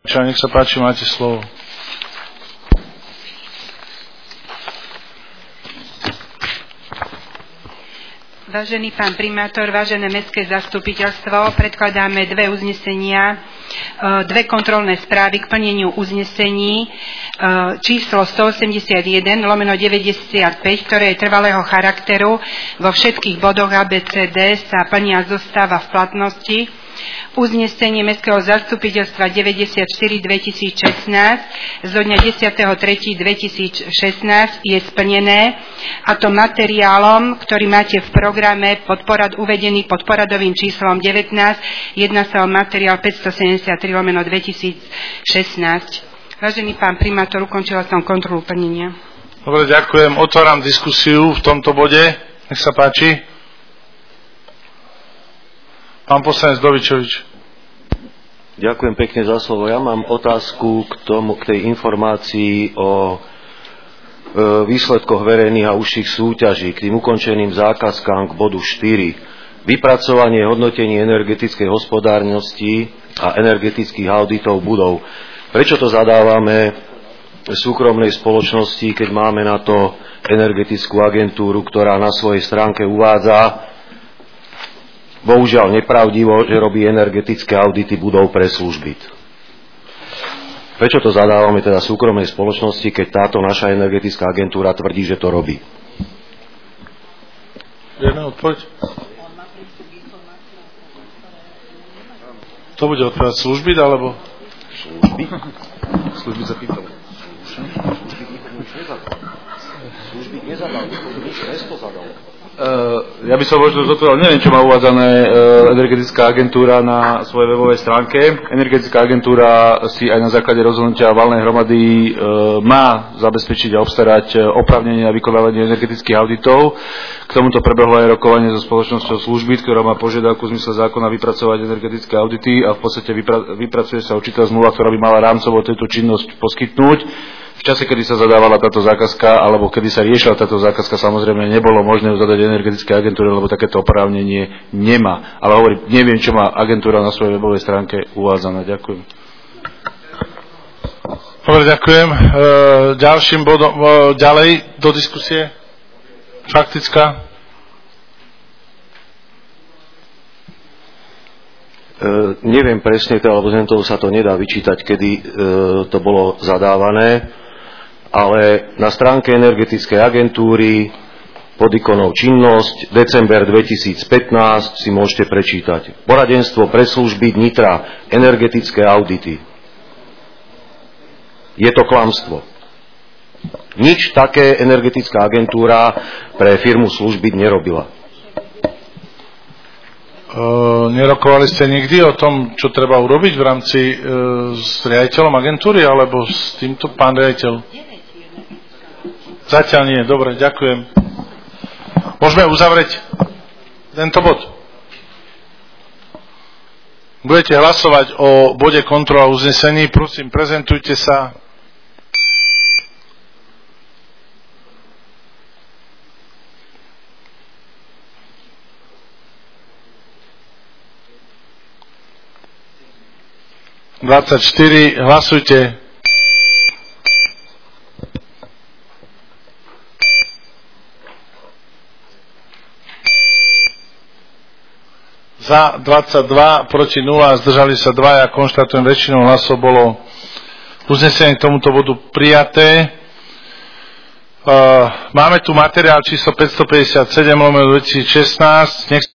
Nech sa páči, máte slovo. Vážený pán primátor, vážené mestské zastupiteľstvo, predkladáme dve uznesenia, dve kontrolné správy k plneniu uznesení číslo 181/95, ktoré je trvalého charakteru. Vo všetkých bodoch ABCD sa plnia zostáva v platnosti. Uznesenie Mestského zastupiteľstva 94/2016 zo dňa 10.3.2016 je splnené, a to materiálom, ktorý máte v programe uvedený pod poradovým číslom 19. Jedná sa o materiál 573/2016. Vážený pán primátor, ukončila som kontrolu plnenia. Dobre, ďakujem. Otváram diskusiu v tomto bode. Nech sa páči. Pán poslanec Dovičovič. Ďakujem pekne za slovo. Ja mám otázku k tej informácii o výsledkoch verejných a užších súťaží, k tým ukončeným zákazkám k bodu 4. Vypracovanie hodnotení energetickej hospodárnosti a energetických auditov budov. Prečo to zadávame súkromnej spoločnosti, keď máme na to energetickú agentúru, ktorá na svojej stránke uvádza, bohužiaľ nepravdivo, že robí energetické audity budov pre služby? Prečo to zadávame teda súkromnej spoločnosti, keď táto naša energetická agentúra tvrdí, že to robí? Vieme odpoveď? To bude odpovedať služby, alebo? Služby sa pýtali. Služby nezadali. Mesto zadalo. Ja by som možno zodpovedal, neviem, čo má uvádzané energetická agentúra na svojej webovej stránke. Energetická agentúra si aj na základe rozhodnutia valnej hromady má zabezpečiť a obstarať oprávnenie na vykonávanie energetických auditov. K tomuto prebehlo aj rokovanie so spoločnosťou služby, ktorá má požiadavku v zmysle zákona vypracovať energetické audity, a v podstate vypracuje sa určitá zmluva, ktorá by mala rámcovo túto činnosť poskytnúť. V čase, kedy sa zadávala táto zákazka, alebo kedy sa riešila táto zákazka, samozrejme nebolo možné zadať energetické agentúre, lebo takéto oprávnenie nemá. Ale hovorím, neviem, čo má agentúra na svojej webovej stránke uvádzané. Ďakujem. Dobre, ďakujem. Ďalším bodom, ďalej do diskusie. Faktická. Neviem presne, lebo z toho sa to nedá vyčítať, kedy to bolo zadávané, ale na stránke energetickej agentúry pod ikonou činnosť december 2015 si môžete prečítať poradenstvo pre služby Nitra, energetické audity. Je to klamstvo. Nič také energetická agentúra pre firmu služby nerobila. Nerokovali ste nikdy o tom, čo treba urobiť v rámci s riaditeľom agentúry, alebo s týmto pán riaditeľ? Zatiaľ nie. Dobre, ďakujem. Môžeme uzavrieť tento bod. Budete hlasovať o bode kontrola uznesení. Prosím, prezentujte sa. Hlasujte. Za 22, proti 0, zdržali sa 2. Ja konštatujem, väčšinou hlasov bolo uznesenie k tomuto bodu prijaté. Máme tu materiál číslo 557/2016.